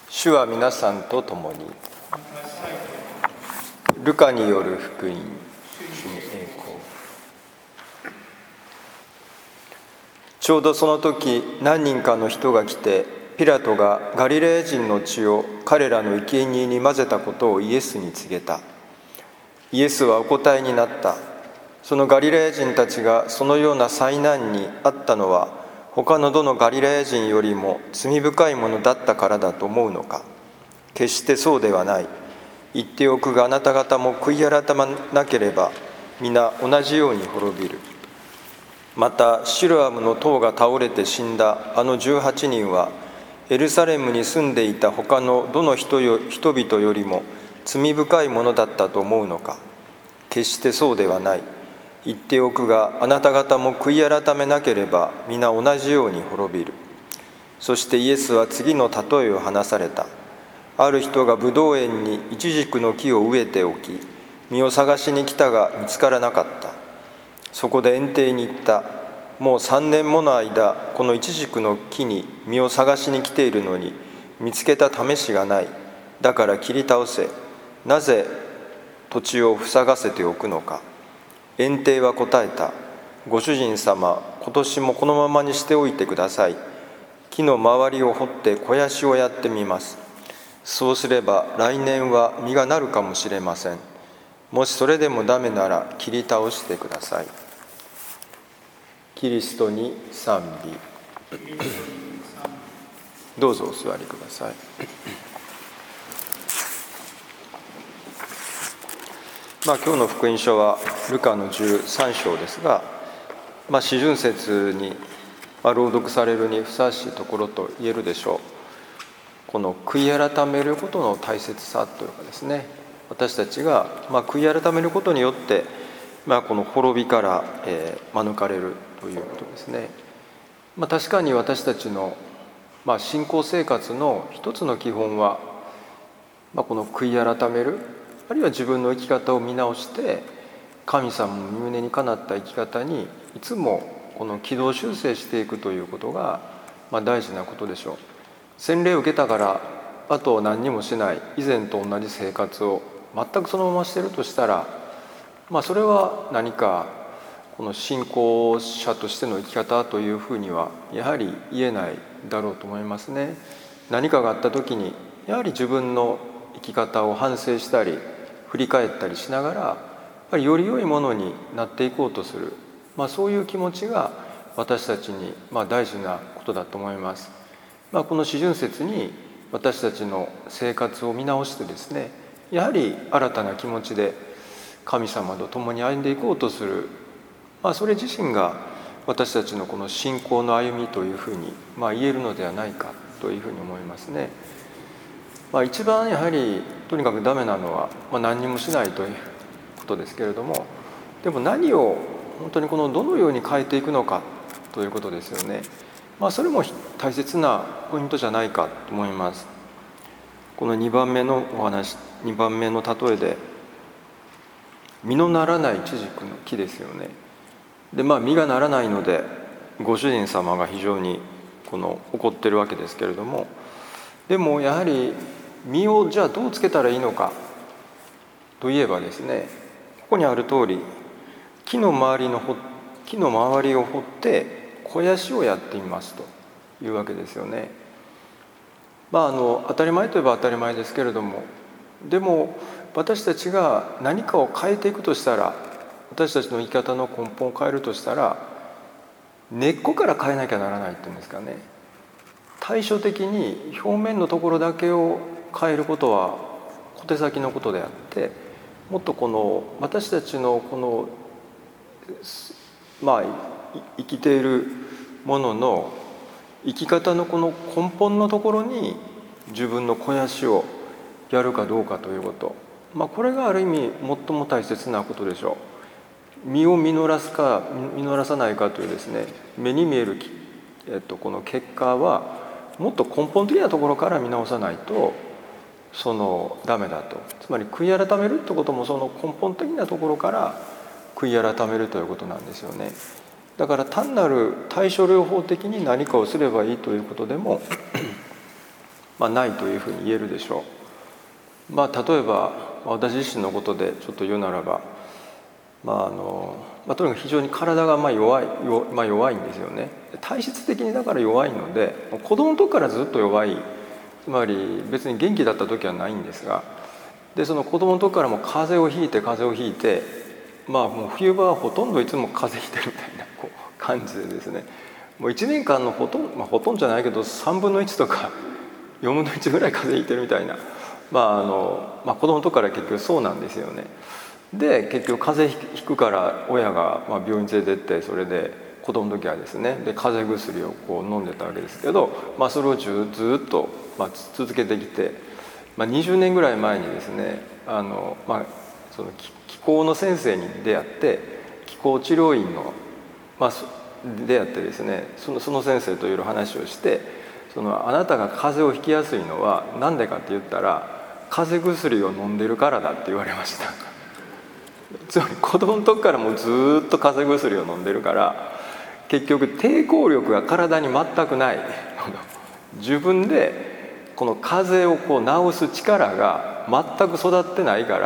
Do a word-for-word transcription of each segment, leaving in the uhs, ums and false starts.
主は皆さんと共に。ルカによる福音。主に栄光。ちょうどその時、何人かの人が来て、ピラトがガリレヤ人の血を彼らの生贄に混ぜたことをイエスに告げた。イエスはお答えになった。そのガリレヤ人たちがそのような災難にあったのは、他のどのガリレヤ人よりも罪深いものだったからだと思うのか。決してそうではない。言っておくが、あなた方も悔い改まなければ皆同じように滅びる。またシロアムの塔が倒れて死んだあのじゅうはちにんは、エルサレムに住んでいた他のどの人よ人々よりも罪深いものだったと思うのか。決してそうではない。言っておくが、あなた方も悔い改めなければ皆同じように滅びる。そしてイエスは次の例えを話された。ある人がブドウ園にイチジクの木を植えておき、実を探しに来たが見つからなかった。そこで園庭に言った。もう三年もの間、このイチジクの木に実を探しに来ているのに見つけた試しがない。だから切り倒せ。なぜ土地を塞がせておくのか。園庭は答えた。ご主人様、今年もこのままにしておいてください。木の周りを掘って肥やしをやってみます。そうすれば来年は実がなるかもしれません。もしそれでもダメなら切り倒してください。キリストに賛美。どうぞお座りください。まあ、今日の福音書はルカのじゅうさん章ですが、まあ、四旬節に朗読されるにふさわしいところと言えるでしょう。この悔い改めることの大切さというかですね、私たちがまあ悔い改めることによって、まあ、この滅びから、えー、免れるということですね。まあ、確かに私たちの、まあ、信仰生活の一つの基本は、まあ、この悔い改める、あるいは自分の生き方を見直して神様の御胸にかなった生き方にいつもこの軌道修正していくということが、まあ、大事なことでしょう。洗礼を受けたからあと何にもしない以前と同じ生活を全くそのまましているとしたら、まあ、それは何かこの信仰者としての生き方というふうにはやはり言えないだろうと思いますね。何かがあった時にやはり自分の生き方を反省したり振り返ったりしながら、やっぱりより良いものになっていこうとする、まあ、そういう気持ちが私たちにまあ大事なことだと思います。まあ、この四旬節に私たちの生活を見直してですね、やはり新たな気持ちで神様と共に歩んでいこうとする、まあ、それ自身が私たちのこの信仰の歩みというふうにまあ言えるのではないかというふうに思いますね。まあ、一番やはりとにかくダメなのは、まあ、何にもしないということですけれども、でも何を本当にこのどのように変えていくのかということですよね。まあ、それも大切なポイントじゃないかと思います。このにばんめのお話、にばんめの例えで実のならないイチジクの木ですよね。でまあ実がならないのでご主人様が非常にこの怒ってるわけですけれども、でもやはり実をじゃあどうつけたらいいのかといえばですね、ここにある通り木の周りの木の周りを掘って肥やしをやってみますというわけですよね。まああの当たり前といえば当たり前ですけれども、でも私たちが何かを変えていくとしたら、私たちの生き方の根本を変えるとしたら、根っこから変えなきゃならないっていうんですかね。対照的に表面のところだけを変えることは小手先のことであって、もっとこの私たちのこのまあ生きているものの生き方のこの根本のところに自分の肥やしをやるかどうかということ、まあ、これがある意味最も大切なことでしょう。実を実らすか実らさないかというですね、目に見える、えっと、この結果はもっと根本的なところから見直さないとそのダメだと。つまり悔い改めるってこともその根本的なところから悔い改めるということなんですよね。だから単なる対処療法的に何かをすればいいということでもまあ、ないというふうに言えるでしょう。まあ、例えば私自身のことでちょっと言うならば、まああのまあ、とにかく非常に体がまあ 弱い、まあ、弱いんですよね。体質的にだから弱いので、子供の時からずっと弱い、つまり別に元気だった時はないんですが、でその子供の時からも風邪をひいて風邪をひいて、まあもう冬場はほとんどいつも風邪ひいてるみたいなこう感じでですね、もういちねんかんのほとんど、まあ、ほとんどじゃないけどさんぶんのいちとかよんぶんのいちぐらい風邪ひいてるみたいな、まああのまあ、子供の時から結局そうなんですよね。で結局風邪ひくから親がまあ病院連れてって、それで子供の時はですね、で風邪薬をこう飲んでたわけですけど、まあ、それをずずっとまあ続けてきて、まあ、にじゅうねんぐらい前にですね、あの、まあ、その気候の先生に出会って、気候治療院の、まあ、出会ってですね、その、その先生といろいろ話をして、そのあなたが風邪をひきやすいのは何でかって言ったら風邪薬を飲んでるからだって言われました。つまり子供の時からもうずっと風邪薬を飲んでるから、結局抵抗力が体に全くない、自分でこの風邪をこう治す力が全く育ってないから、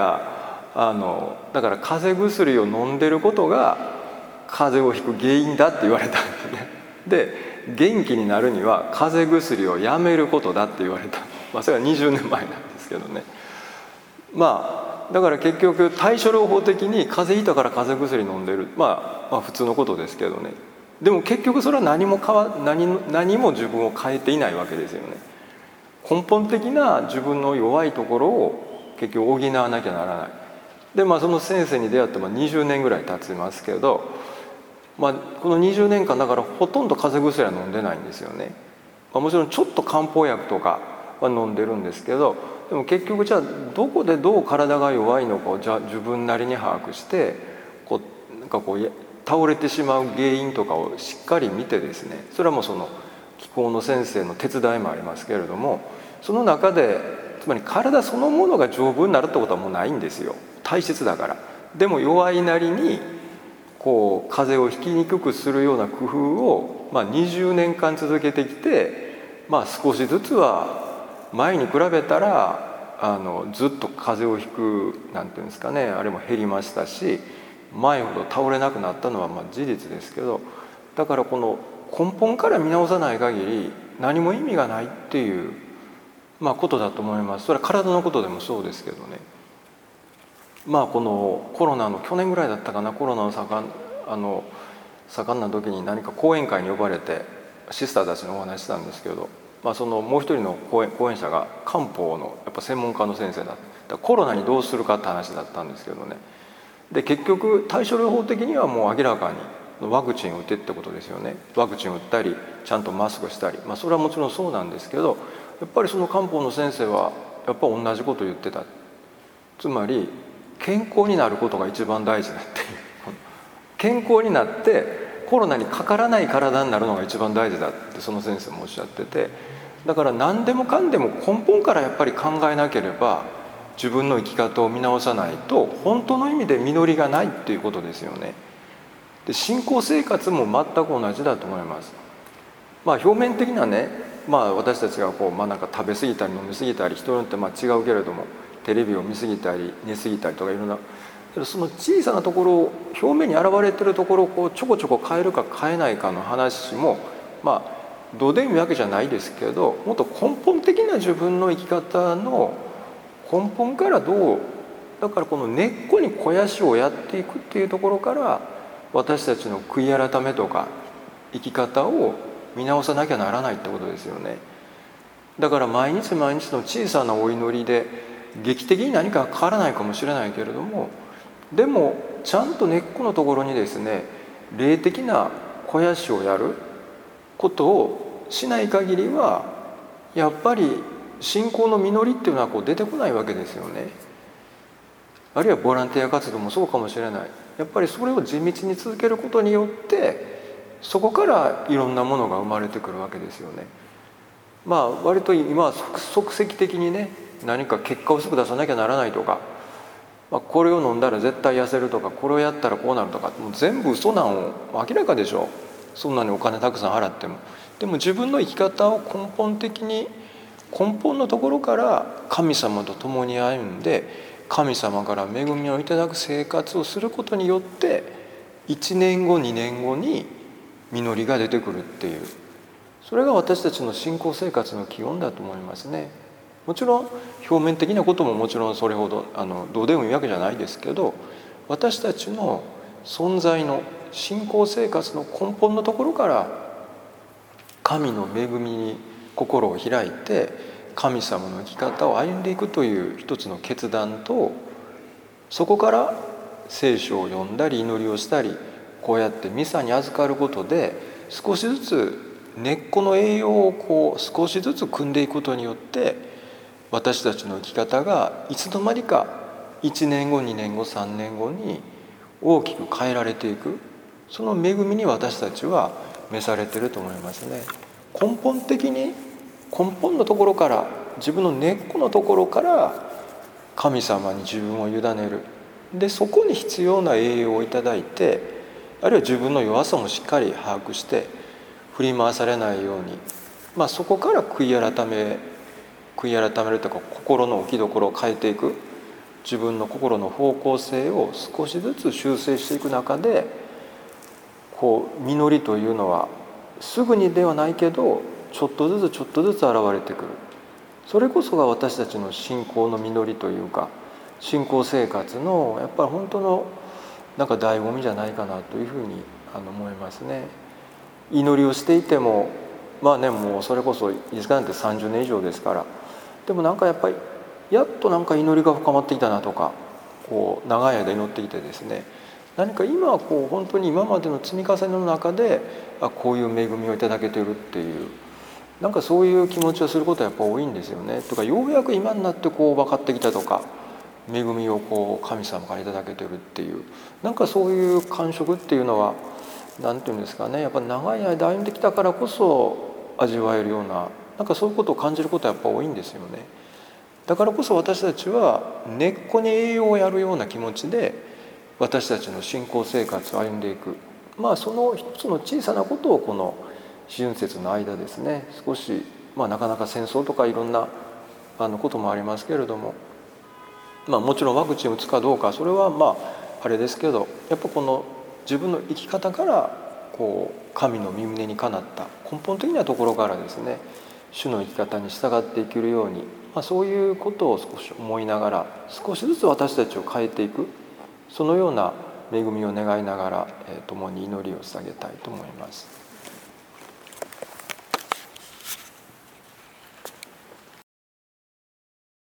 あのだから風邪薬を飲んでることが風邪をひく原因だって言われたんですね。で元気になるには風邪薬をやめることだって言われた、まあ、それはにじゅうねんまえなんですけどね。まあだから結局対処療法的に風邪ひいたから風邪薬飲んでる、まあ、まあ普通のことですけどね。でも結局それは何も変わ 何, 何も自分を変えていないわけですよね。根本的な自分の弱いところを結局補わなきゃならない。でまあその先生に出会ってにじゅうねんぐらい経ちますけど、まあ、このにじゅうねんかんだからほとんど風邪薬は飲んでないんですよね。まあ、もちろんちょっと漢方薬とかは飲んでるんですけど、でも結局じゃあどこでどう体が弱いのかをじゃあ自分なりに把握して、こうなんかこう倒れてしまう原因とかをしっかり見てですね、それはもうその気候の先生の手伝いもありますけれども、その中でつまり体そのものが丈夫になるってことはもうないんですよ、体質だから。でも弱いなりにこう風邪をひきにくくするような工夫を、まあ、にじゅうねんかん続けてきて、まあ、少しずつは前に比べたらあのずっと風邪をひくなんていうんですかね、あれも減りましたし、前ほど倒れなくなったのはまあ事実ですけど、だからこの根本から見直さない限り何も意味がないっていう、まあ、ことだと思います。それは体のことでもそうですけどね。まあこのコロナの去年ぐらいだったかな、コロナの盛んあの盛んな時に何か講演会に呼ばれてシスターたちのお話したんですけど、まあ、そのもう一人の講演講演者が漢方のやっぱ専門家の先生だった。コロナにどうするかって話だったんですけどね。で結局対処療法的にはもう明らかにワクチンを打てってことですよね。ワクチンを打ったりちゃんとマスクしたり、まあ、それはもちろんそうなんですけど、やっぱりその漢方の先生はやっぱ同じことを言ってた。つまり健康になることが一番大事だっていう、健康になってコロナにかからない体になるのが一番大事だってその先生もおっしゃってて、だから何でもかんでも根本からやっぱり考えなければ自分の生き方を見直さないと本当の意味で実りがないっていうことですよね。で信仰生活も全く同じだと思います。まあ表面的なね、まあ、私たちがこう、まあ、なんか食べ過ぎたり飲み過ぎたり人によってまあ違うけれどもテレビを見過ぎたり寝過ぎたりとかいろんな、その小さなところを表面に現れてるところをこうちょこちょこ変えるか変えないかの話もまあどうでもいいわけじゃないですけど、もっと根本的な自分の生き方の根本からどう、だからこの根っこに肥やしをやっていくっていうところから私たちの悔い改めとか生き方を見直さなきゃならないってことですよね。だから毎日毎日の小さなお祈りで劇的に何か変わらないかもしれないけれども、でもちゃんと根っこのところにですね霊的な肥やしをやることをしない限りはやっぱり信仰の実りっていうのはこう出てこないわけですよね。あるいはボランティア活動もそうかもしれない。やっぱりそれを地道に続けることによってそこからいろんなものが生まれてくるわけですよね。まあ割と今は即席的にね何か結果をすぐ出さなきゃならないとか、まあ、これを飲んだら絶対痩せるとかこれをやったらこうなるとかもう全部嘘なんを明らかでしょ。そんなにお金たくさん払っても。でも自分の生き方を根本的に根本のところから神様と共に歩んで神様から恵みをいただく生活をすることによっていちねんごにねんごに実りが出てくるっていう、それが私たちの信仰生活の基本だと思いますね。もちろん表面的なことももちろんそれほどあのどうでもいいわけじゃないですけど、私たちの存在の信仰生活の根本のところから神の恵みに心を開いて神様の生き方を歩んでいくという一つの決断と、そこから聖書を読んだり祈りをしたりこうやってミサに預かることで少しずつ根っこの栄養をこう少しずつ汲んでいくことによって私たちの生き方がいつの間にかいちねんごにねんごさんねんごに大きく変えられていく、その恵みに私たちは召されていると思いますね。根本的に根本のところから自分の根っこのところから神様に自分を委ねる。でそこに必要な栄養をいただいて、あるいは自分の弱さもしっかり把握して振り回されないように、まあ、そこから悔い改め悔い改めるというか心の置きどころを変えていく、自分の心の方向性を少しずつ修正していく中でこう実りというのはすぐにではないけどちょっとずつちょっとずつ現れてくる。それこそが私たちの信仰の実りというか信仰生活のやっぱり本当のなんか醍醐味じゃないかなというふうにあの思いますね。祈りをしていてもまあねもうそれこそいつかなんてさんじゅうねん以上ですから、でもなんかやっぱりやっとなんか祈りが深まってきたなとか、こう長い間祈っていてですね、何か今はこう本当に今までの積み重ねの中であこういう恵みをいただけているっていう、なんかそういう気持ちをすることはやっぱ多いんですよね。とかようやく今になってこう分かってきたとか、恵みをこう神様からいただけてるっていう、なんかそういう感触っていうのは何て言うんですかね、やっぱ長い間歩んできたからこそ味わえるような、なんかそういうことを感じることはやっぱ多いんですよね。だからこそ私たちは根っこに栄養をやるような気持ちで私たちの信仰生活を歩んでいく、まあその一つの小さなことをこの四旬節の間ですね、少し、まあ、なかなか戦争とかいろんなあのこともありますけれども、まあ、もちろんワクチンを打つかどうかそれはまああれですけど、やっぱこの自分の生き方からこう神の御胸にかなった根本的なところからですね主の生き方に従っていけるように、まあ、そういうことを少し思いながら少しずつ私たちを変えていく、そのような恵みを願いながら、えー、共に祈りを捧げたいと思います。